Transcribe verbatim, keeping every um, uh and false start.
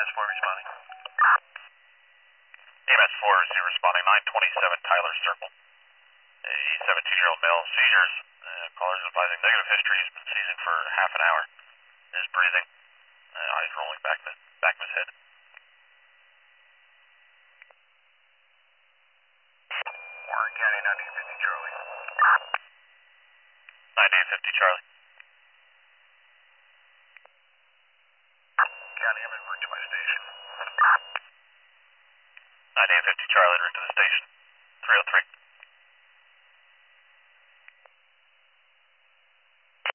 S four responding. E M S four is responding, nine twenty-seven Tyler Circle. A seventeen-year-old male, seizures. Uh, caller's advising negative history. He's been seizing for half an hour. Is breathing. Uh, eyes rolling back, the, back of his head. Warren County, nineteen fifty Charlie. nineteen fifty Charlie. County, I'm en route to my station. nineteen fifty Charlie, en route to the station. three oh three.